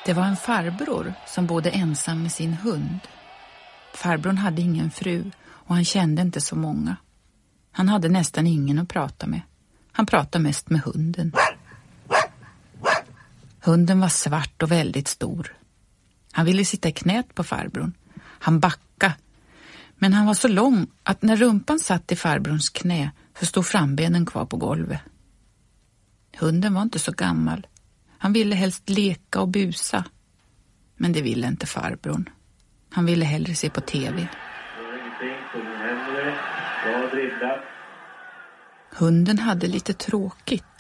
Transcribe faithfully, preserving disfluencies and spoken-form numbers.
Det var en farbror som bodde ensam med sin hund. Farbrorn hade ingen fru och han kände inte så många. Han hade nästan ingen att prata med. Han pratade mest med hunden. Hunden var svart och väldigt stor. Han ville sitta i knät på farbrorn. Han backade. Men han var så lång att när rumpan satt i farbrorns knä så stod frambenen kvar på golvet. Hunden var inte så gammal. Han ville helst leka och busa. Men det ville inte farbrorn. Han ville hellre se på tv. Hunden hade lite tråkigt.